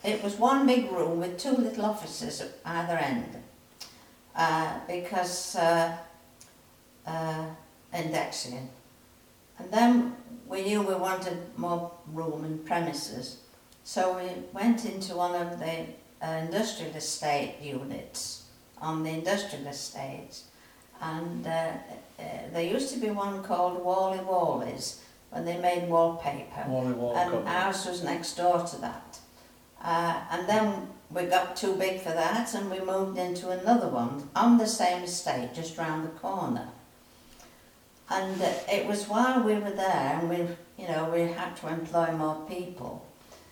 it was one big room with two little offices at either end, because indexing. And then we knew we wanted more room and premises, so we went into one of the industrial estate units on the industrial estates, and there used to be one called Wally Wally's when they made wallpaper, and ours was next door to that. And then we got too big for that, and we moved into another one on the same estate just round the corner. And it was while we were there, and we had to employ more people.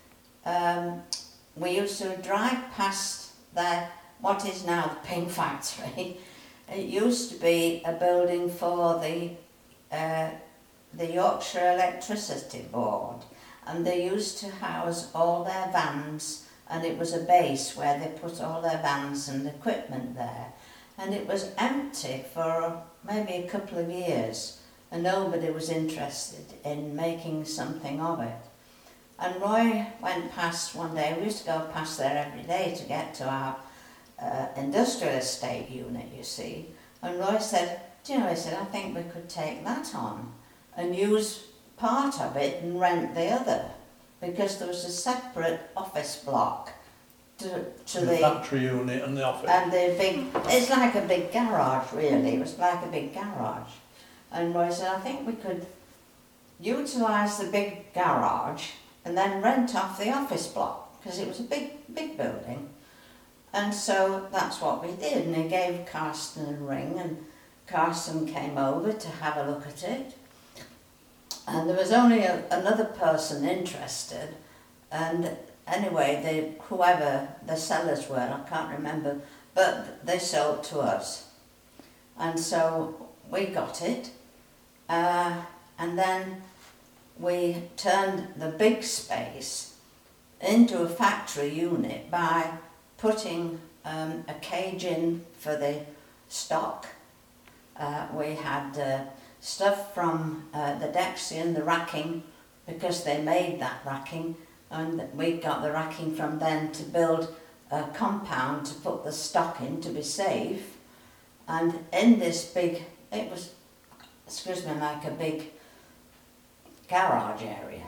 We used to drive past what is now the Pink Factory. It used to be a building for the Yorkshire Electricity Board, and they used to house all their vans, and it was a base where they put all their vans and equipment there. And it was empty for maybe a couple of years, and nobody was interested in making something of it. And Roy went past one day. We used to go past there every day to get to our industrial estate unit, you see. And Roy said, do you know, he said, I think we could take that on and use part of it and rent the other, because there was a separate office block to the factory unit and the office. And the big, it's like a big garage really, it was like a big garage. And Roy said, I think we could utilise the big garage and then rent off the office block, because it was a big building. And so that's what we did, and he gave Carsten a ring, and Carsten came over to have a look at it. And there was only another person interested, and anyway, whoever the sellers were, I can't remember, but they sold to us. And so we got it, and then we turned the big space into a factory unit by putting a cage in for the stock. We had stuff from the Dexian, the racking, because they made that racking, and we got the racking from them to build a compound to put the stock in to be safe. And in this big, it was, excuse me, like a big garage area.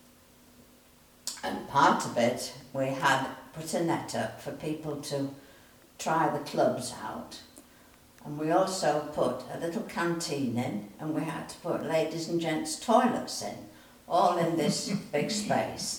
And part of it we had put a net up for people to try the clubs out. And we also put a little canteen in, and we had to put ladies and gents toilets in, all in this big space.